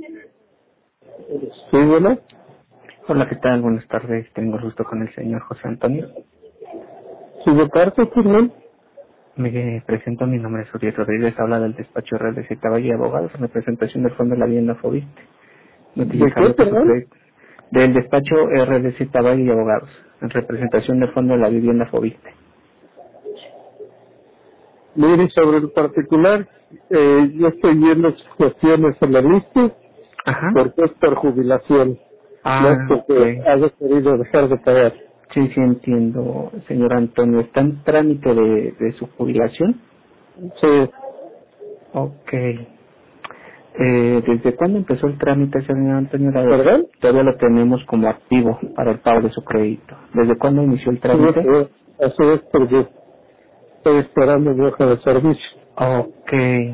Sí, bueno. Hola, ¿qué tal? Buenas tardes. Tengo el gusto con el señor José Antonio. Sí, de parte, perdón. Me presento, mi nombre es Uriel Rodríguez, habla del despacho Real de Valle y Abogados en representación del Fondo de la Vivienda Fobiste, ¿De qué, notificando que su perdón? crédito del despacho RDC Valle y Abogados en representación del Fondo de la Vivienda Fobiste. Mire, sobre el particular, yo estoy viendo sus cuestiones en la lista Ajá. porque es por jubilación, no es Ok. porque haya querido dejar de pagar. Sí, sí entiendo, señor Antonio. ¿Está en trámite de su jubilación? Sí, Ok. ¿Desde cuándo empezó el trámite, señor Antonio? ¿perdón? Todavía lo tenemos como activo para el pago de su crédito. ¿Desde cuándo inició el Sí, trámite? así es porque estoy esperando mi hoja de servicio. Ok,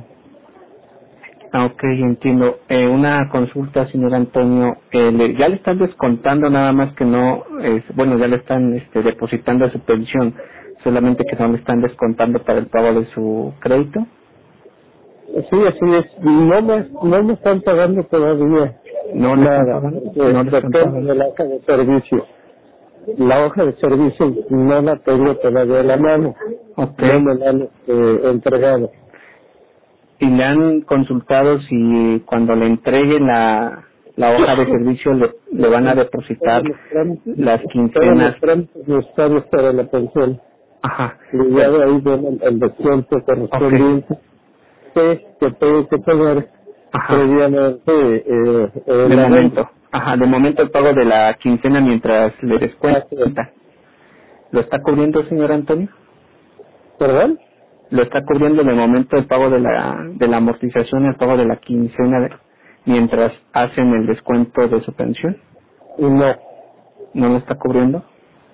ok, entiendo. Una consulta, señor Antonio. Ya le están descontando, nada más que no, bueno, ya le están depositando su pensión, solamente que no le están descontando para el pago de su crédito. Sí, así es. No me están pagando todavía ¿No le están nada, pagando? porque No le están depende pagando. de la hoja de servicio. La hoja de servicio no la tengo todavía en la mano, Ok. no me la han entregado. ¿Y le han consultado si cuando le entreguen la hoja de servicio le van a depositar las Todos los quincenas? trámites necesarios para la pensión, Ajá, y ya pero, de ahí viene el descuento ok, correspondiente que tengo que pagar ajá, previamente de la momento, venta. ajá, de momento el pago de la quincena mientras le Así es. descuenta. ¿Lo está cubriendo, señor Antonio? ¿Perdón? ¿Lo está cubriendo de momento el pago de la amortización, el pago de la quincena mientras hacen el descuento de su pensión? Y no. ¿No lo está cubriendo?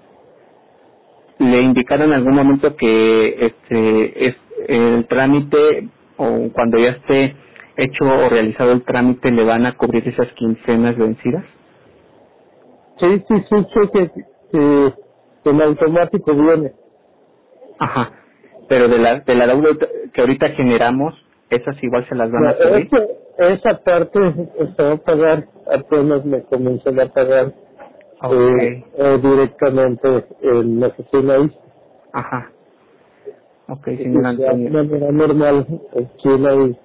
¿Le indicaron en algún momento que es el trámite, o cuando ya esté hecho o realizado el trámite, le van a cubrir esas quincenas vencidas? Sí, sé que en automático viene. Ajá, pero de la deuda que ahorita generamos, esas igual se las van No, a cubrir. esa parte se va a pagar, apenas me comencé a pagar Ok, directamente en la oficina ahí. ajá, ok, Y señor de Antonio. manera normal, aquí ahí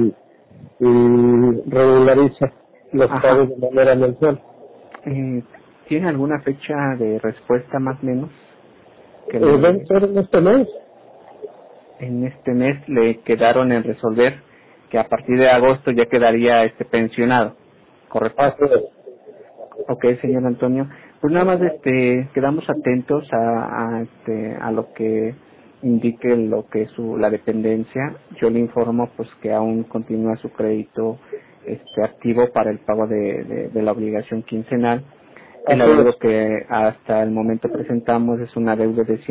y regulariza los Ajá, pagos de manera mensual. eh, ¿tiene alguna fecha de respuesta más o menos que Debe ser en este mes. en este mes le quedaron en resolver que a partir de agosto ya quedaría pensionado, correcto? Así es. Ok, señor Antonio, pues nada más quedamos atentos a lo que indique lo que es la dependencia. Yo le informo pues que aún continúa su crédito activo para el pago de la obligación quincenal. El Así adeudo es. que hasta el momento presentamos es un adeudo de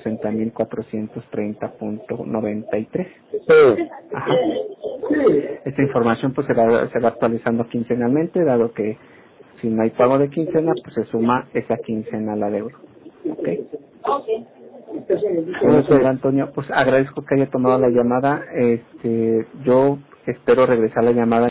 160,430.93. Sí. Ajá. Esta información pues se va actualizando quincenalmente, dado que si no hay pago de quincena, pues se suma esa quincena al adeudo. ¿Ok? Bueno, señor Ok. Antonio, pues agradezco que haya tomado la llamada. Yo espero regresar la llamada